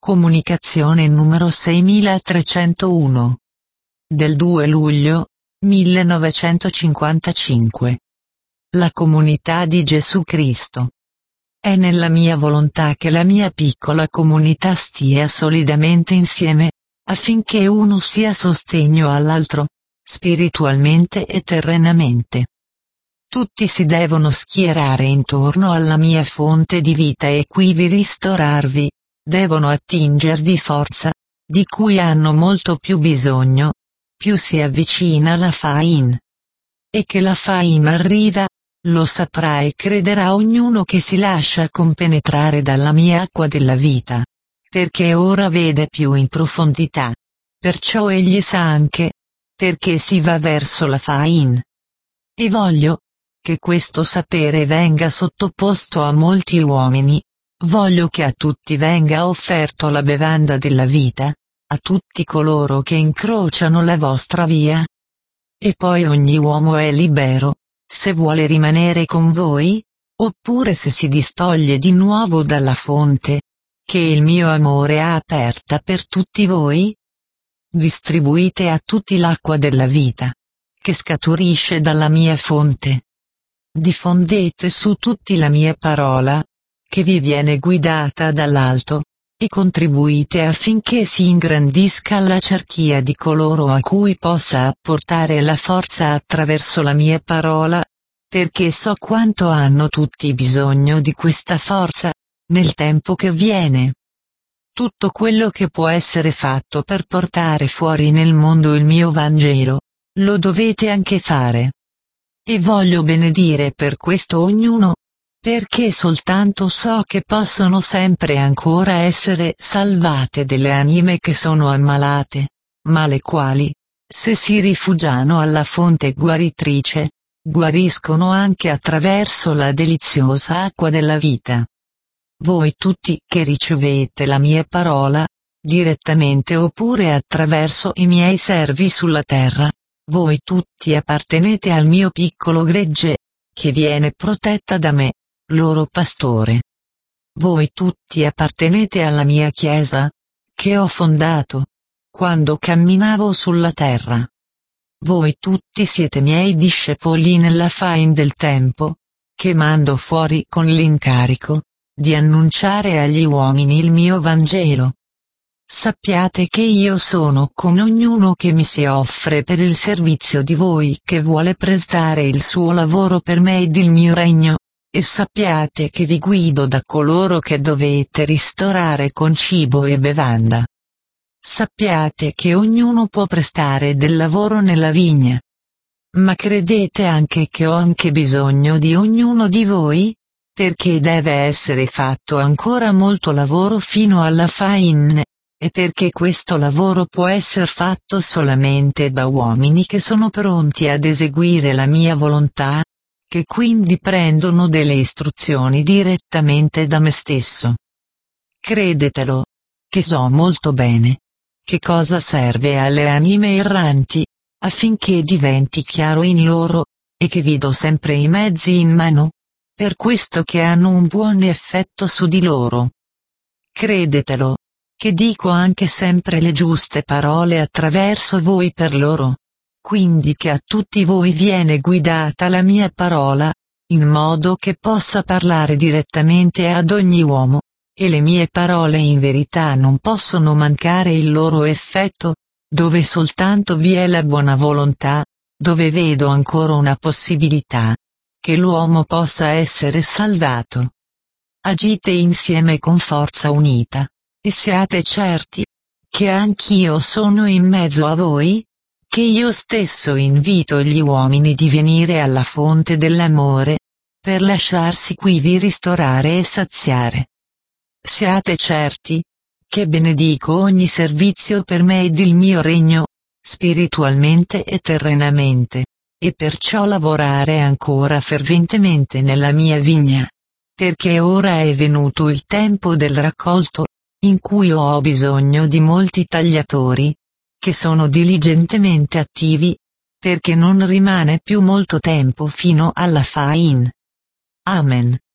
Comunicazione numero 6301. Del 2 luglio 1955. La comunità di Gesù Cristo. È nella mia volontà che la mia piccola comunità stia solidamente insieme, affinché uno sia sostegno all'altro, spiritualmente e terrenamente. Tutti si devono schierare intorno alla mia fonte di vita e quivi ristorarvi, devono attingervi forza, di cui hanno molto più bisogno, più si avvicina la Fain. E che la Fain arriva, lo saprà e crederà ognuno che si lascia compenetrare dalla mia acqua della vita, perché ora vede più in profondità, perciò egli sa anche, perché si va verso la Fain. E voglio che questo sapere venga sottoposto a molti uomini, voglio che a tutti venga offerto la bevanda della vita, a tutti coloro che incrociano la vostra via. E poi ogni uomo è libero, se vuole rimanere con voi, oppure se si distoglie di nuovo dalla fonte, che il mio amore ha aperta per tutti voi. Distribuite a tutti l'acqua della vita, che scaturisce dalla mia fonte. Diffondete su tutti la mia parola, che vi viene guidata dall'alto, e contribuite affinché si ingrandisca la cerchia di coloro a cui possa apportare la forza attraverso la mia parola, perché so quanto hanno tutti bisogno di questa forza, nel tempo che viene. Tutto quello che può essere fatto per portare fuori nel mondo il mio Vangelo, lo dovete anche fare. E voglio benedire per questo ognuno, perché soltanto so che possono sempre ancora essere salvate delle anime che sono ammalate, ma le quali, se si rifugiano alla fonte guaritrice, guariscono anche attraverso la deliziosa acqua della vita. Voi tutti che ricevete la mia parola, direttamente oppure attraverso i miei servi sulla terra, voi tutti appartenete al mio piccolo gregge, che viene protetta da me, loro pastore. Voi tutti appartenete alla mia chiesa, che ho fondato, quando camminavo sulla terra. Voi tutti siete miei discepoli nella Fain del tempo, che mando fuori con l'incarico di annunciare agli uomini il mio Vangelo. Sappiate che io sono con ognuno che mi si offre per il servizio di voi che vuole prestare il suo lavoro per me ed il mio regno, e sappiate che vi guido da coloro che dovete ristorare con cibo e bevanda. Sappiate che ognuno può prestare del lavoro nella vigna. Ma credete anche che ho anche bisogno di ognuno di voi, perché deve essere fatto ancora molto lavoro fino alla Fain. E perché questo lavoro può essere fatto solamente da uomini che sono pronti ad eseguire la mia volontà, che quindi prendono delle istruzioni direttamente da me stesso. Credetelo, che so molto bene che cosa serve alle anime erranti, affinché diventi chiaro in loro, e che vi do sempre i mezzi in mano, per questo che hanno un buon effetto su di loro. Credetelo, che dico anche sempre le giuste parole attraverso voi per loro, quindi che a tutti voi viene guidata la mia parola, in modo che possa parlare direttamente ad ogni uomo, e le mie parole in verità non possono mancare il loro effetto, dove soltanto vi è la buona volontà, dove vedo ancora una possibilità, che l'uomo possa essere salvato. Agite insieme con forza unita. E siate certi, che anch'io sono in mezzo a voi, che io stesso invito gli uomini di venire alla fonte dell'amore, per lasciarsi quivi ristorare e saziare. Siate certi, che benedico ogni servizio per me ed il mio regno, spiritualmente e terrenamente, e perciò lavorare ancora ferventemente nella mia vigna, perché ora è venuto il tempo del raccolto, in cui ho bisogno di molti tagliatori, che sono diligentemente attivi, perché non rimane più molto tempo fino alla Fain. Amen.